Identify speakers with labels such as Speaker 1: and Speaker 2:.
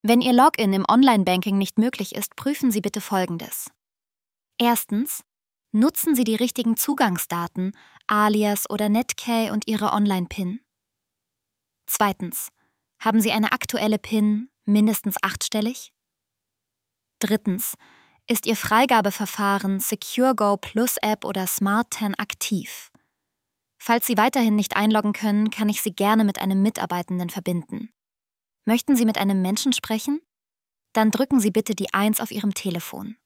Speaker 1: Wenn Ihr Login im Online-Banking nicht möglich ist, prüfen Sie bitte Folgendes. Erstens, nutzen Sie die richtigen Zugangsdaten, Alias oder Netkey und Ihre Online-PIN. Zweitens, haben Sie eine aktuelle PIN, mindestens 8-stellig? Drittens, ist Ihr Freigabeverfahren SecureGo Plus App oder SmartTen aktiv? Falls Sie weiterhin nicht einloggen können, kann ich Sie gerne mit einem Mitarbeitenden verbinden. Möchten Sie mit einem Menschen sprechen? Dann drücken Sie bitte die 1 auf Ihrem Telefon.